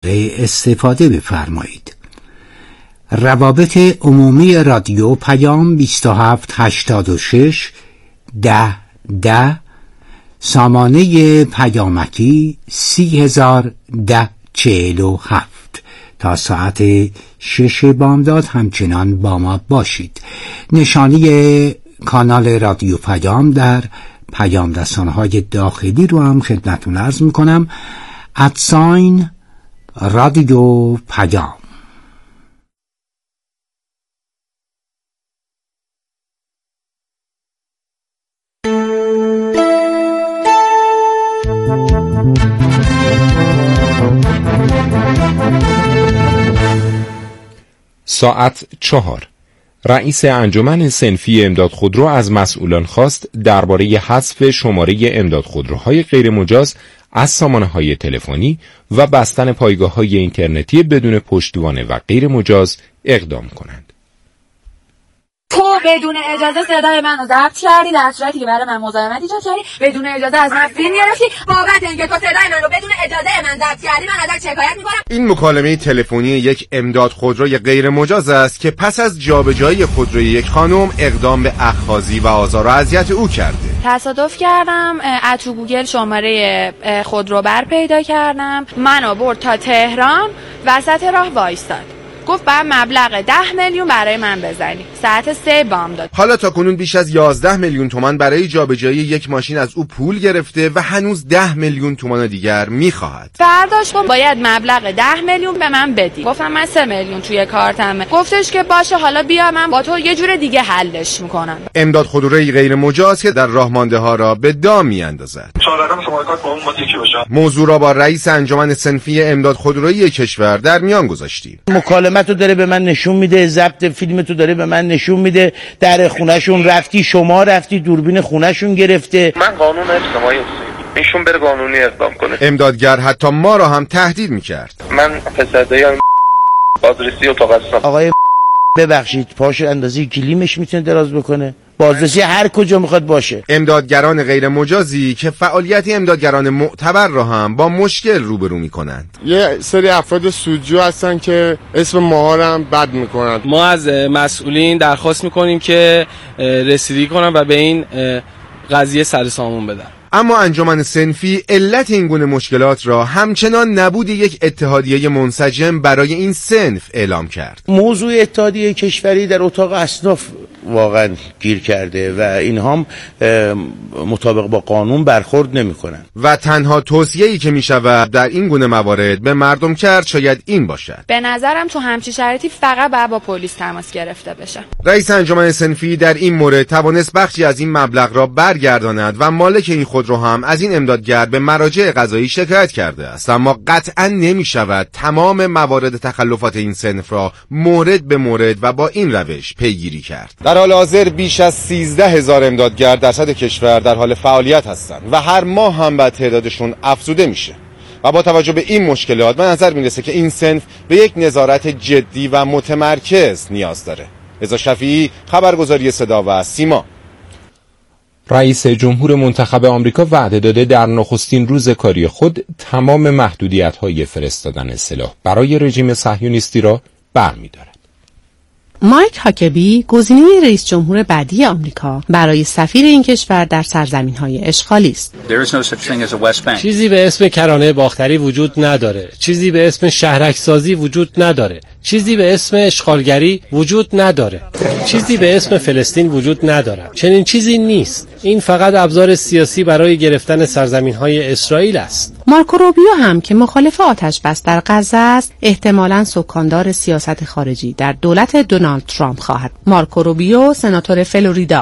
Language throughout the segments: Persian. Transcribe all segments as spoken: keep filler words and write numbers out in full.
دقیقه استفاده بفرمایید. روابط عمومی رادیو پیام بیست و هفت هشتاد و شش ده ده، سامانه پیامکی سی هزار ده چهل و هفت. تا ساعت شش بامداد همچنان با ما باشید. نشانی کانال رادیو پیام در پیام رسانه‌های داخلی رو هم خدمتتون عرض میکنم. ادساین رادیو پیام. ساعت چهار. رئیس انجمن صنفی امداد خودرو از مسئولان خواست درباره حذف شماره امداد خودروهای غیر مجاز از سامانه‌های تلفنی و بستن پایگاه‌های اینترنتی بدون پشتوانه و غیر مجاز اقدام کنند. تو بدون اجازه صدای منو ضبط کردی، در صورتی که برای من مزاحمت ایجاد کردی، بدون اجازه از من فیلم گرفتی. بابت اینکه تو صدای منو بدون اجازه من ضبط کردی من ازت شکایت میکنم. این مکالمه تلفنی یک امداد خودروی غیر مجاز است که پس از جابجایی خودروی یک خانم اقدام به اخاذی و آزار و اذیت او کرده. تصادف کردم، از تو گوگل شماره خودرو بر پیدا کردم، منو برد تا تهران، وسط راه وایستاد، گفت باید مبلغ ده میلیون برای من بزنی. ساعت سه بام داد. حالا تا کنون بیش از یازده میلیون تومان برای جابجایی یک ماشین از او پول گرفته و هنوز ده میلیون تومان دیگر میخواهد. فرداش گفت باید مبلغ ده میلیون به من بدی. گفتم من سه میلیون توی کارتمه. گفتش که باشه حالا بیا من با تو یه جور دیگه حلش میکنم. امداد خودروی غیر مجاز که در راه مانده ها را به دام میاندازد. چهارم شما کارت با اون با یکی باشه. موضوع را با رئیس انجمن صنفی امداد خودرویی کشور در میان گذاشتیم. مکالمه‌تو داره به من نشون میده، ضبط فیلمتو داره به من نشون میده، در خونه‌شون رفتی، شما رفتی، دوربین خونه‌شون گرفته. من قانون اجتماعی ایشون بره قانونی اقدام کنه. امدادگر حتی ما را هم تهدید میکرد. من پسرده‌ام بازرسی اتاق هستم. آقای ببخشید پاش اندازه کلیمش میتونه دراز بکنه، بازرسی هر کجا میخواد باشه. امدادگران غیر مجازی که فعالیت امدادگران معتبر را هم با مشکل روبرو میکنند. یه سری افراد سودجو هستن که اسم ما را هم بد میکنند. ما از مسئولین درخواست میکنیم که رسیدگی کنن و به این قضیه سر سامون بدن. اما انجمن صنفی علت این گونه مشکلات را همچنان نبود یک اتحادیه منسجم برای این صنف اعلام کرد. موضوع اتحادیه کشوری در اتاق اصناف واقعا گیر کرده و اینها هم مطابق با قانون برخورد نمی‌کنند. و تنها توصیه‌ای که می‌شود در این گونه موارد به مردم کرد شاید این باشد. به نظرم تو همچین شرایطی فقط باید با پلیس تماس گرفته بشه. رئیس انجمن صنفی در این مورد توانست بخشی از این مبلغ را برگرداند و مالک این خود رو هم از این امدادگر به مراجع قضایی شکایت کرده است، اما قطعا نمی شود تمام موارد تخلفات این صنف را مورد به مورد و با این روش پیگیری کرد. در حال حاضر بیش از سیزده هزار امدادگر در سطح کشور در حال فعالیت هستند و هر ماه هم به تعدادشون افزوده میشه و با توجه به این مشکلات به نظر میرسه که این صنف به یک نظارت جدی و متمرکز نیاز داره. رضا شفیعی، خبرگزاری صدا و سیما. رئیس جمهور منتخب آمریکا وعده داده در نخستین روز کاری خود تمام محدودیت‌های فرستادن سلاح برای رژیم صهیونیستی را برمی‌دارد. مایک هاکبی گزینه رئیس جمهور بعدی آمریکا برای سفیر این کشور در سرزمین‌های اشغالی است. چیزی به اسم کرانه باختری وجود نداره. چیزی به اسم شهرک‌سازی وجود نداره. چیزی به اسم اشغالگری وجود نداره. چیزی به اسم فلسطین وجود نداره. چنین چیزی نیست. این فقط ابزار سیاسی برای گرفتن سرزمین‌های اسرائیل است. مارکو روبیو هم که مخالف آتش بس در غزه است، احتمالاً سکاندار سیاست خارجی در دولت دونالد ترامپ خواهد. مارکو روبیو، سناتور فلوریدا.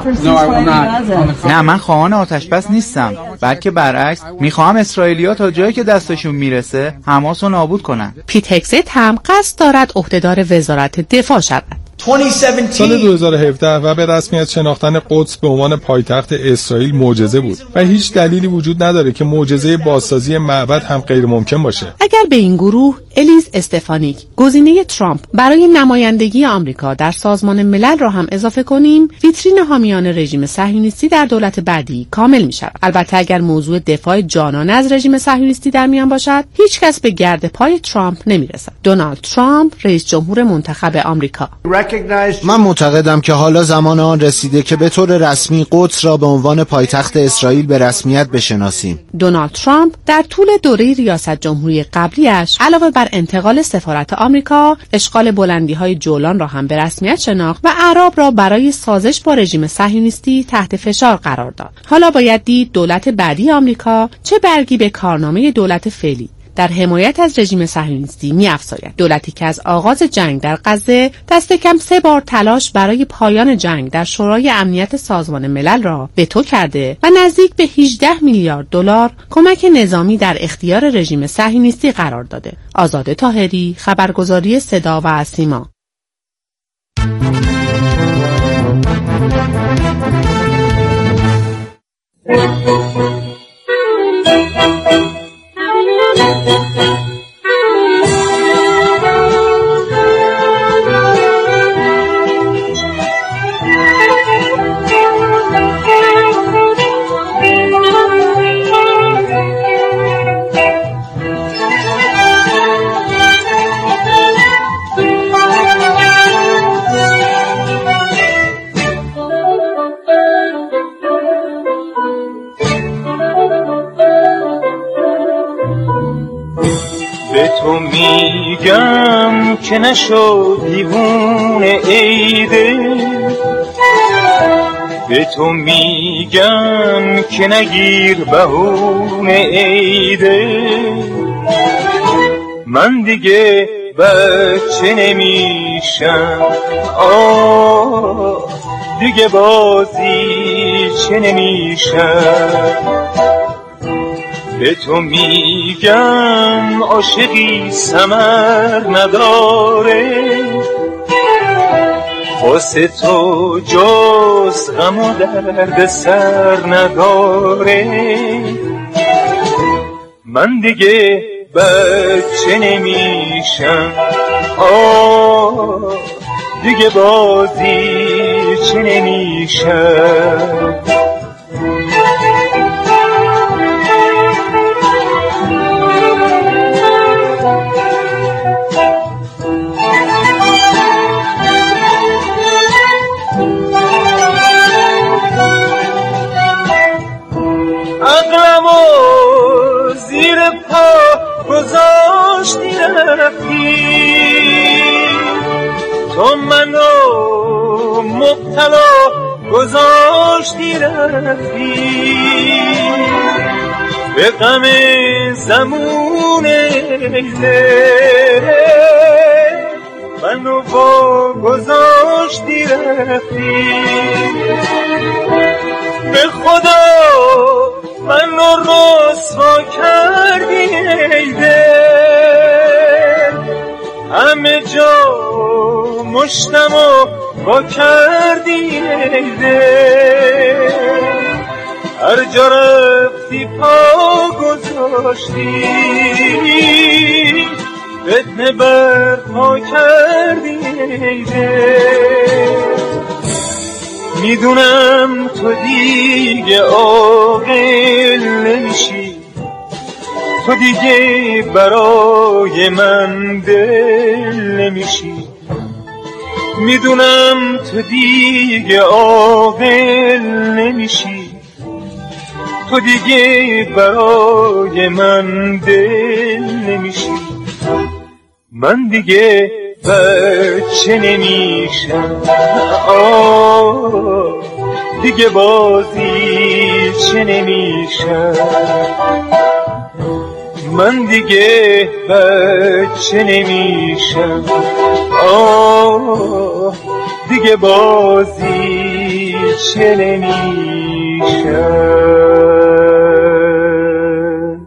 نه، من خواهان آتش بس نیستم، بلکه برعکس میخواهم اسرائیلی‌ها تا جایی که دستشون میرسه حماس رو نابود کنن. پیت هگزت هم قصد دارد عهدهدار وزارت دفاع شود. سال دو هزار و هفده و به رسمیت شناختن قدس به عنوان پایتخت اسرائیل معجزه بود و هیچ دلیلی وجود نداره که معجزه بازسازی معبد هم غیر ممکن باشه. اگر به این گروه الیز استفانیک، گزینه ترامپ برای نمایندگی آمریکا در سازمان ملل را هم اضافه کنیم، ویترین حامیان رژیم صهیونیستی در دولت بعدی کامل می شود. البته اگر موضوع دفاع جانانه از رژیم صهیونیستی در میان باشد، هیچ کس به گرد پای ترامپ نمی رسد. دونالد ترامپ، رئیس جمهور منتخب آمریکا. من معتقدم که حالا زمان آن رسیده که به طور رسمی قدس را به عنوان پایتخت اسرائیل به رسمیت بشناسیم. دونالد ترامپ در طول دوره ریاست جمهوری قبلیش علاوه بر انتقال سفارت آمریکا، اشغال بلندی‌های جولان را هم به رسمیت شناخت و اعراب را برای سازش با رژیم صهیونیستی تحت فشار قرار داد. حالا باید دید دولت بعدی آمریکا چه برگی به کارنامه دولت فعلی در حمایت از رژیم صهیونیستی می‌افزاید. دولتی که از آغاز جنگ در غزه دست کم سه بار تلاش برای پایان جنگ در شورای امنیت سازمان ملل را وتو کرده و نزدیک به هجده میلیارد دلار کمک نظامی در اختیار رژیم صهیونیستی قرار داده. آزاده طاهری، خبرگزاری صدا و سیما. تو میگم که نشو دیوونه ایده، به تو میگم که نگیر بهونه ایده، من دیگه بچه نمیشم، آه دیگه بازی چه نمیشم، به تو میگم عاشقی ثمر نداره، واسه تو جز غم و درد سر نداره، من دیگه بچه نمیشم، آه دیگه بازی چه نمیشم. گذاشتی رفتی تو منو مبتلا گذاشتی رفتی به غم زمون منو با گذاشتی رفتی به خدا منو رسوا کردی ای دل، همه جا مشتم و با کردی ای دل، هر جا رفتی پا گذاشتی فتنه بر پا کردی ای دل، میدونم تو دیگه عاقل نمیشی، تو دیگه برای من دل نمیشی، میدونم تو دیگه عاقل نمیشی، تو دیگه برای من دل نمیشی، من دیگه بچه نمیشم، آه دیگه بازی چه نمیشم، من دیگه بچه نمیشم، آه دیگه بازی چه نمیشم.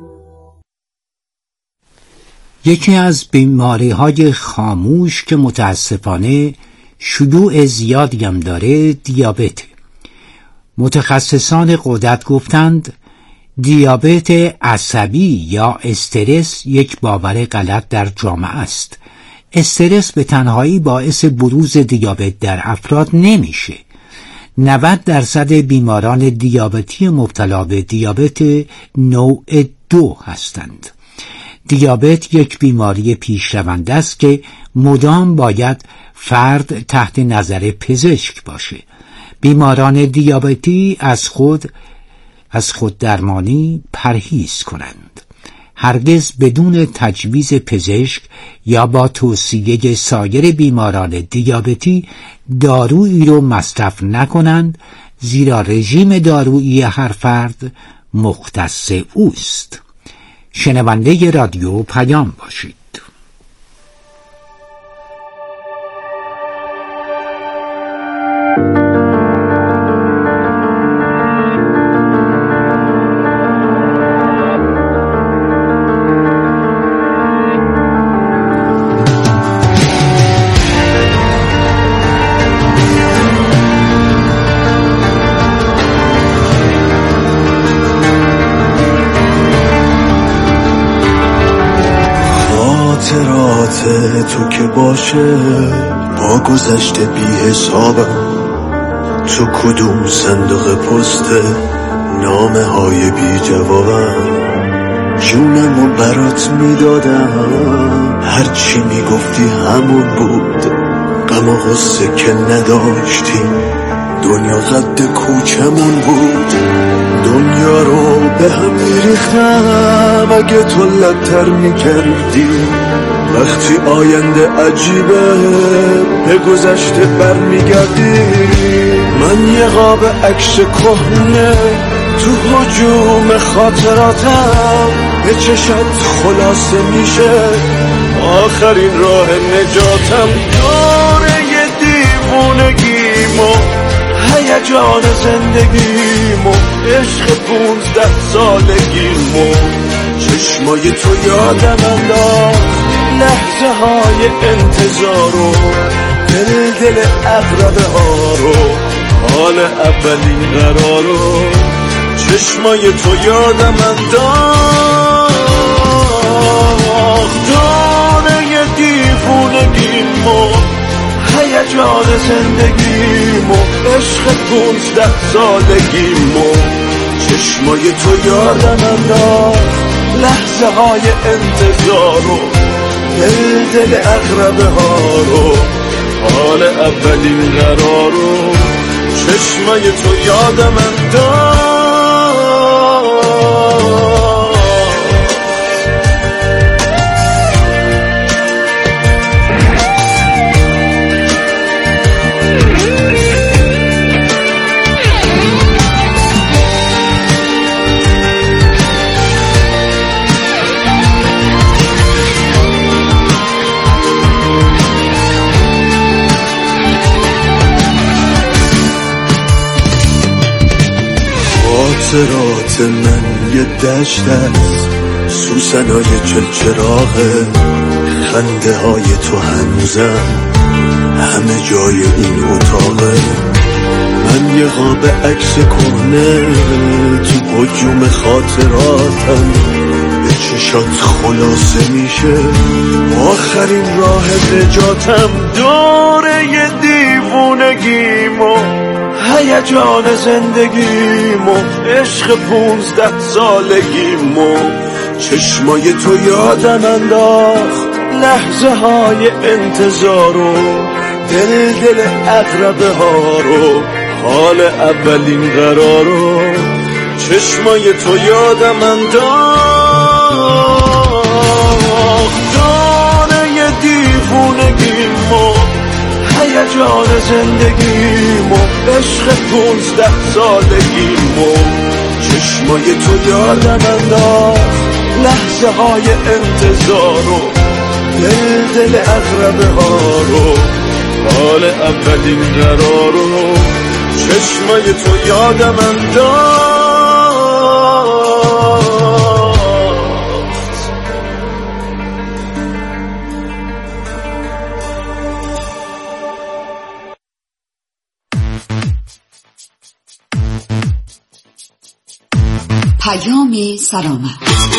یکی از بیماری‌های خاموش که متاسفانه شیوع زیادی هم داره، دیابت. متخصصان غدد گفتند دیابت عصبی یا استرس یک باور غلط در جامعه است. استرس به تنهایی باعث بروز دیابت در افراد نمیشه. نود درصد بیماران دیابتی مبتلا به دیابت نوع دو هستند. دیابت یک بیماری پیشرونده است که مدام باید فرد تحت نظر پزشک باشه. بیماران دیابتی از خود از خود درمانی پرهیز کنند. هرگز بدون تجویز پزشک یا با توصیه سایر بیماران دیابتی دارویی رو مصرف نکنند، زیرا رژیم دارویی هر فرد مختص اوست. شنونده رادیو پیام باشید. تو که باشه با گذشته بی حسابم، تو کدوم صندوق پسته نامه های بی جوابم، جونمو برات میدادم هرچی میگفتی همون بود، غم و غصه که نداشتی دنیا قد کوچمون بود، دنیا رو به هم میریختم اگه تو لبتر میکردی، وقتی آینده عجیبه به گذشته برمیگردی، من یه قاب عکس کهنه تو هجوم خاطراتم، به چشات خلاصه میشه آخرین راه نجاتم، دوره یه دیوونگیمو هیجان زندگیمو عشق پونزده سالگیمو، چشمای تو یادم انداخت لحظه های انتظارو، دل دل اقربه ها رو، حال اولین قرارو، چشمای تو یادم انداخت دانه دیوونگیمو هیجان زندگیمو عشق پونزده سالگیمو، چشمای تو یادم انداخت لحظه های انتظارو، دل دل اقربه ها رو، حال اولین قرارو، چشمای تو یادم انداخت. خاطرات من یه دشت است، سوسنای چلچراغه، خنده های تو هنوزم همه جای این اتاقه، من یه قاب عکس کهنه تو هجوم خاطراتم، به چشات خلاصه میشه آخرین راه نجاتم، دوره یه دیوونگیمو هیجان زندگیمو عشق پونزده سالگیمو، چشمای تو یادم انداخت لحظه های انتظارو، دل دل اقربه ها رو، حال اولین قرارو، چشمای تو یادم انداخت دانه دیوونگیمو هیجان زندگیمو عشق پونزده سالگیمو، چشمای تو یادم انداخت لحظه های انتظارو، دل دل اقربه ها رو، حال اولین قرارو، چشمای تو یادم انداخت. پیام سلامت.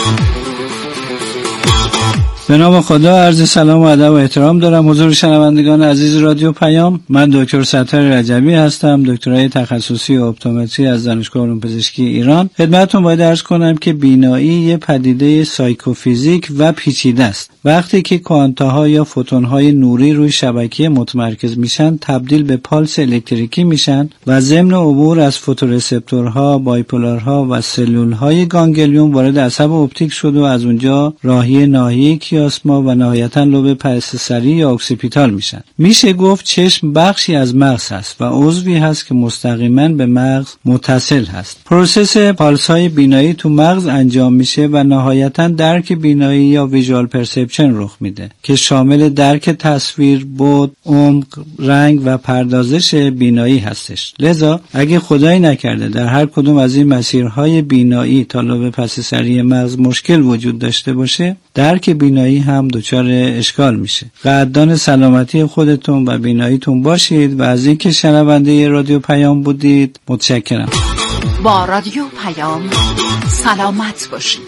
به نام خدا عرض سلام و ادب و احترام دارم حضور شنوندگان عزیز رادیو پیام. من دکتر ستار رجبی هستم، دکترای تخصصی اپتومتری از دانشگاه علوم پزشکی ایران. خدمتتون باید عرض کنم که بینایی یه پدیده سایکوفیزیک و پیچیده است. وقتی که کوانتاها یا فوتون‌های نوری روی شبکه متمرکز میشن، تبدیل به پالس الکتریکی میشن و ضمن عبور از فوتورسپتورها، بایپولارها و سلولهای گانگلیون وارد عصب اپتیک شد و از اونجا راهی ناحیه کیاسما و نهایتاً لوب پرسسری یا اکسیپیتال میشن. میشه گفت چشم بخشی از مغز هست و عضوی هست که مستقیما به مغز متصل هست. پروسس پالس‌های بینایی تو مغز انجام میشه و نهایتاً درک بینایی یا ویژوال پرسپشن رخ میده که شامل درک تصویر، بعد، عمق، رنگ و پردازش بینایی هستش. لذا اگه خدایی نکرده در هر کدوم از این مسیرهای بینایی تا لوب پرسسری مغز مشکل وجود داشته باشه، درک بینایی هم دچار اشکال میشه. قدردان سلامتی خودتون و بیناییتون باشید و از اینکه شنونده رادیو پیام بودید متشکرم. با رادیو پیام سلامت باشید.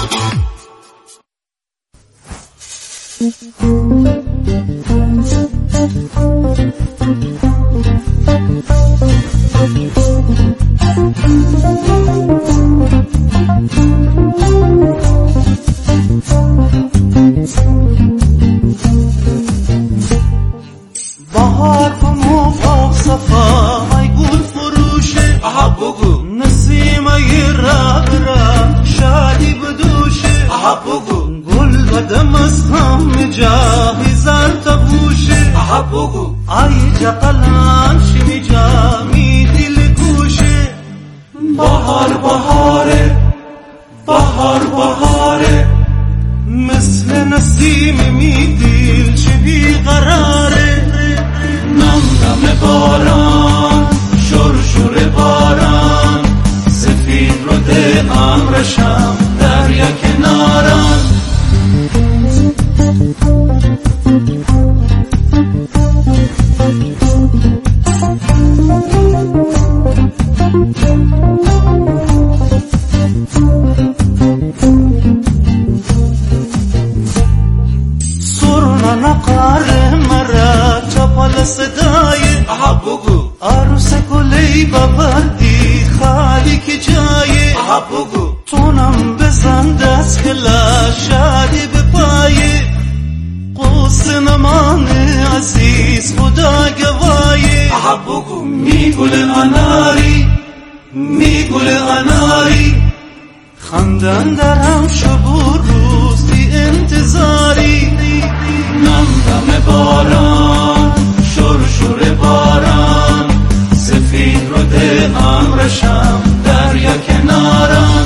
بهار کمو فوق صفای گل فروشه اها بگو نسیمه را را شادی بدوشه اها بگو گل بدم از هم جاهی زار تبوشه اها بگو آی جقلان شمی جامی دل گوشه بهار بهاره بهار بهاره مثل نسیم می دل چه بیقراره نم نم باران شور شور باران سفید رو ده امرشم دریا کناران سرنا نقار مرا چپل صدای اها بگو عروس گلی ببردی خالی کی جای اها بگو تونم بزن دست کلا شادی بپای قوس نمان عزیز خدا گوای اها بگو می گل اناری می گل اناری خندن درم شبور روز بی انتظاری نم دم باران شور شور باران سفید رو ده امرشم دریا کناران.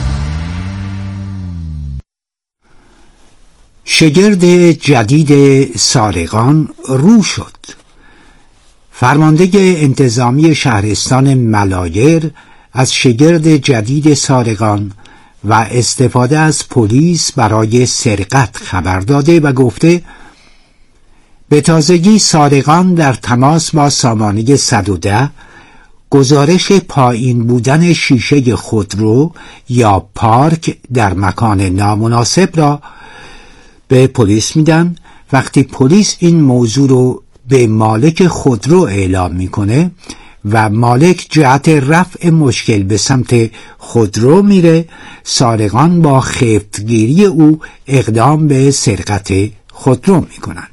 شگرد جدید سارقان رو شد. فرمانده انتظامی شهرستان ملایر از شگرد جدید سارقان و استفاده از پلیس برای سرقت خبر داده و گفته به تازگی سارقان در تماس با سامانه صد و ده گزارش پایین بودن شیشه خودرو یا پارک در مکان نامناسب را به پلیس میدن. وقتی پلیس این موضوع رو به مالک خودرو اعلام میکنه و مالک جهت رفع مشکل به سمت خودرو میره، سارقان با خفتگیری او اقدام به سرقت خودرو میکنن.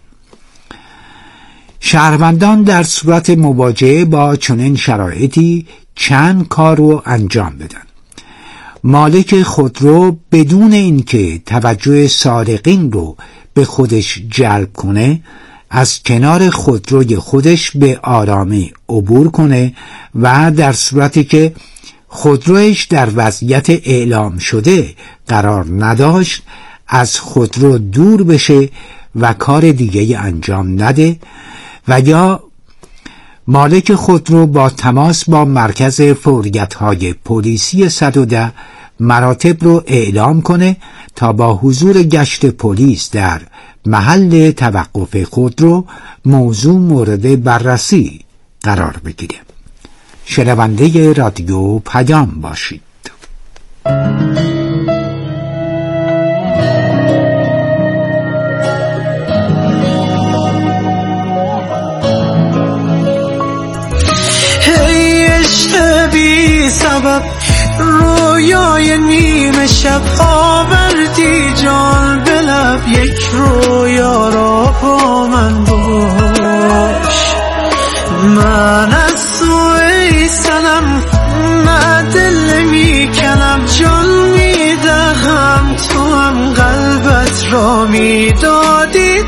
شهروندان در صورت مواجهه با چنین شرایطی چند کار رو انجام بدن. مالک خودرو بدون اینکه توجه سارقین رو به خودش جلب کنه از کنار خودروی خودش به آرامی عبور کنه و در صورتی که خودرویش در وضعیت اعلام شده قرار نداشت از خودرو دور بشه و کار دیگه انجام نده و یا مالک خودرو با تماس با مرکز فوریت‌های پلیسی صد و ده مراتب رو اعلام کنه تا با حضور گشت پلیس در محل توقف خودرو موضوع مورد بررسی قرار بگیره. شنونده رادیو پیام باشید. هی عشق بی سبب رویای نیمه شب آوردی جان به لب، یک رویا را با من باش. من از تو ای سنم نه دل می کنم، جان می دهم تو هم قلبت را می دادی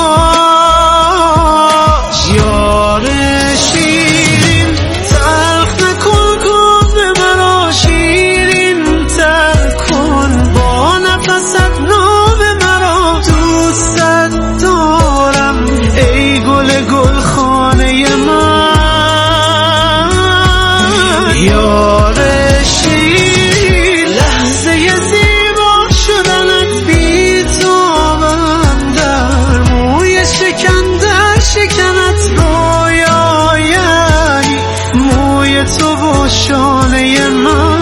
کاش. یار شیرین تلخ نکن کن به مرا، شیرین تر کن با نفست نام مرا. دوستت دارم ای گل گل خانه من، یار شیرین لحظه زیبا شدنت بی تو من در موی شکندر شکنت رویا، یعنی موی تو و شانه من.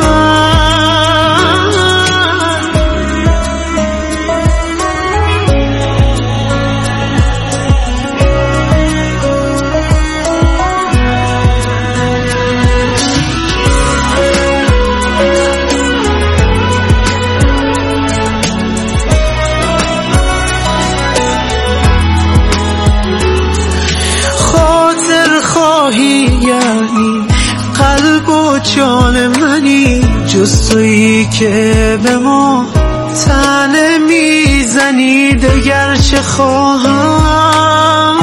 خاطر خواهی یعنی قلب و جان منی، جز تویی که به ما تنه میزنی. دگر چه خواهم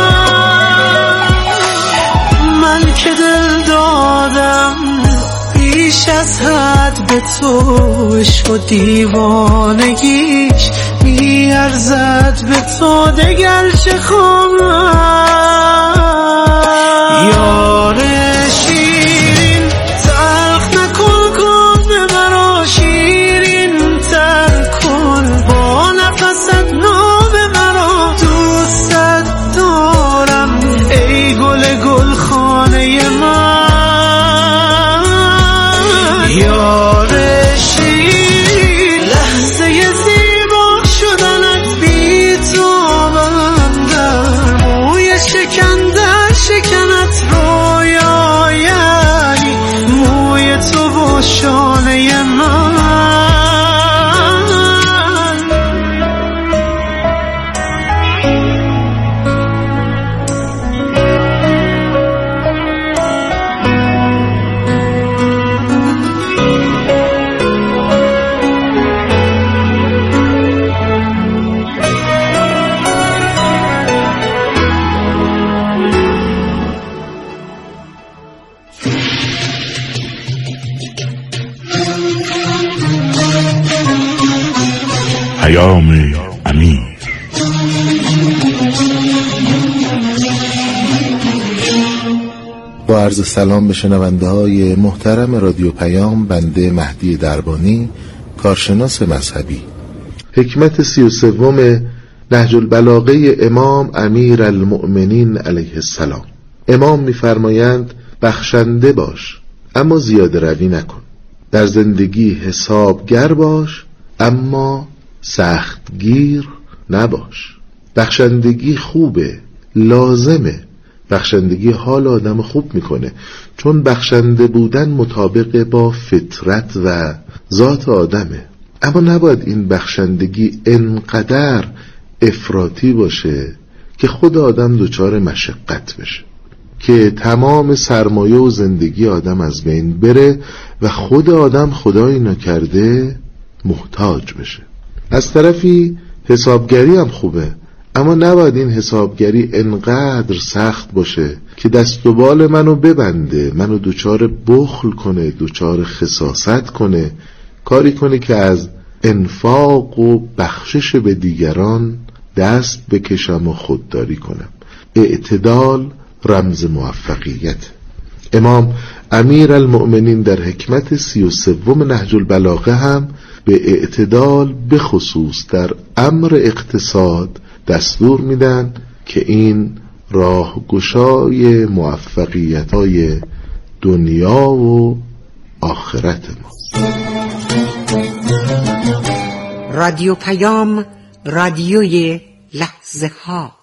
من که دل دادم بیش از حد به تو، عشق و دیوانگیش میارزد به تو. دگر چه خواهم یار شیرین تلخ نکن کن به مرا، شیرین تر کن با نفست نام مرا. دوستت دارم ای گل گل خانه من، یار شیرین لحظه زیبا شدنت بی تو من در موی شکندر شکنت رویا، یعنی موی تو و شانه من. پیام امیر. با عرض سلام به شنونده های محترم رادیو پیام، بنده مهدی دربانی، کارشناس مذهبی. حکمت سی و سوم نهج البلاغه امام امیر المؤمنین علیه السلام. امام می‌فرمایند بخشنده باش اما زیاده روی نکن، در زندگی حسابگر باش اما سختگیر نباش. بخشندگی خوبه، لازمه. بخشندگی حال آدم خوب میکنه، چون بخشنده بودن مطابق با فطرت و ذات آدمه. اما نباید این بخشندگی انقدر افراطی باشه که خود آدم دچار مشقت بشه، که تمام سرمایه و زندگی آدم از بین بره و خود آدم خدایی نکرده محتاج بشه. از طرفی حسابگری هم خوبه، اما نباید این حسابگری انقدر سخت باشه که دست و بال منو ببنده، منو دوچار بخل کنه، دوچار خساست کنه، کاری کنه که از انفاق و بخشش به دیگران دست بکشم و خودداری کنم. اعتدال رمز موفقیت. امام امیر المؤمنین در حکمت سی و سوم نهج البلاغه هم به اعتدال به خصوص در امر اقتصاد دستور میدن که این راهگشای موفقیت‌های دنیا و آخرت ما. رادیو پیام، رادیوی لحظه ها.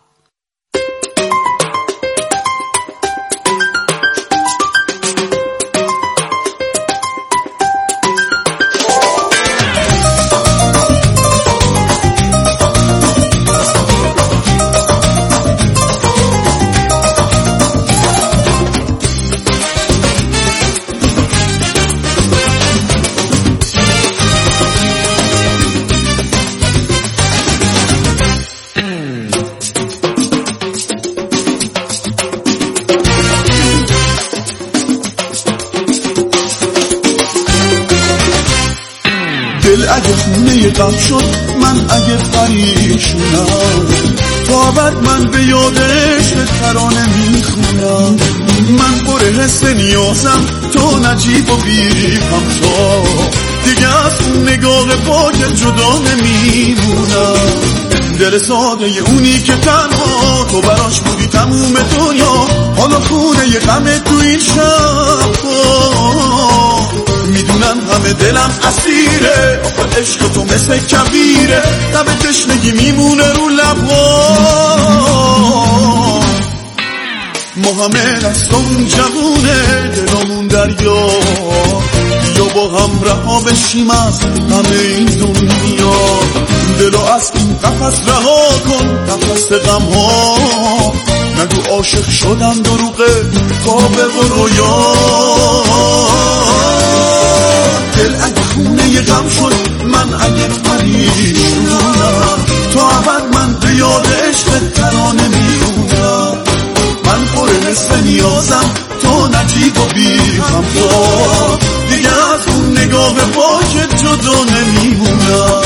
دل اگه خونه غم شد، من اگه پریشونم، تا بعد من به یادش ترانه میخونم. من پر حس نیازم، تو نجیب و بی همتا، دیگه از نگاه پاک جدا نمیمونم. دل ساده اونی که تنها تو براش بودی تموم دنیا، حالا خونه غم تو این شب. میدونم همه دلم اسیره، آخه عشق تو مثل کبیره، دم تشنگی میمونه رو لبا. ما همه دستمون جوونه، دلمون دریا، بیا با هم رها بشیم از همه این دنیا. دلو از این قفس رها کن، قفس غم ها، نگو عاشق شدم دروغه، خوابه و رویا. دل اگه خونه غم شد، من اگه پریشونم، تا ابد من به یاد عشق ترانه میمونم. من پر حس نیازم، تو نجیب و بی همتا، دیگه از اون نگاه پاک جدا نمیمونم.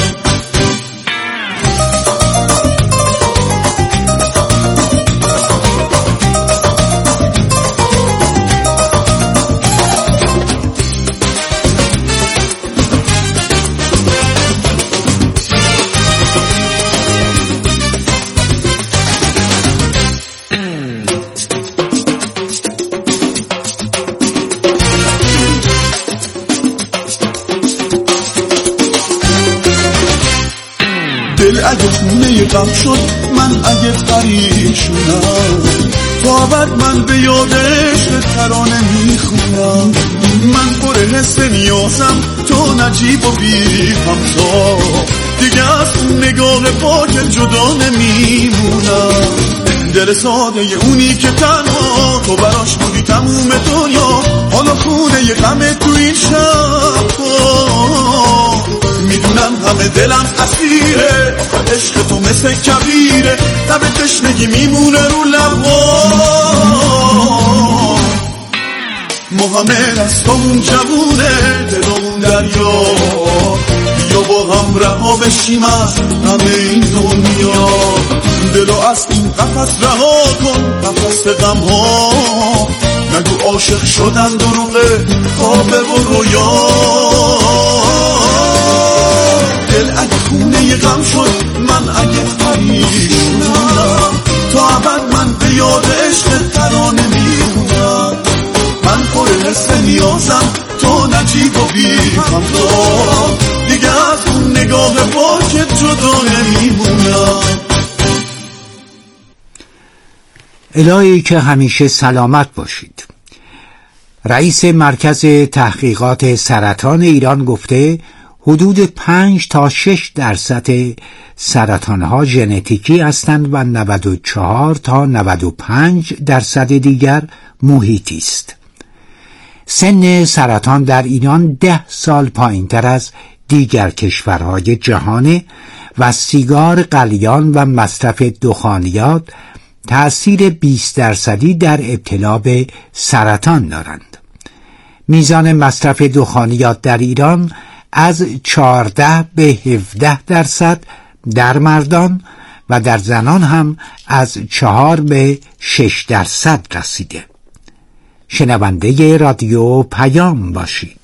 دل اگه خونه غم شد، من اگه پریشونم، تا بعد من به یادش ترانه میخونم. من پر حس نیازم، تو نجیب و بی همتا، دیگه از نگاه پاک جدا نمیمونم. دل ساده اونی که تنها تو براش بودی تموم دنیا، حالا خونه غم تو این شب. میدونم همه دلم اسیره، آخه عشق تو مثل کبیره، دم تشنگی میمونه رو لبا. ما همه دستمون جوونه، دلمون دریا، بیا با هم رها بشیم از همه این دنیا. دلو از این قفس رها کن، قفس غم ها، نگو عاشق شدن دروغه، خوابه و رویا. دل اگه خونه غم شد، من اگه پریشونم، تا ابد من به یاد عشق ترانه میمونم. من پر حس نیازم، تو نجیب و بی همتا، دیگه از اون نگاه پاک جدا نمیمونم. الهی که همیشه سلامت باشید. رئیس مرکز تحقیقات سرطان ایران گفته حدود پنج تا شش درصد سرطانها ژنتیکی هستند و نود و چهار تا نود و پنج درصد دیگر محیطی است. سن سرطان در ایران ده سال پایین تر از دیگر کشورهای جهانه و سیگار، قلیان و مصرف دخانیات تأثیر بیست درصدی در ابتلا به سرطان دارند. میزان مصرف دخانیات در ایران از چهارده به هفده درصد در مردان و در زنان هم از چهار به شش درصد رسیده. شنونده رادیو پیام باشید.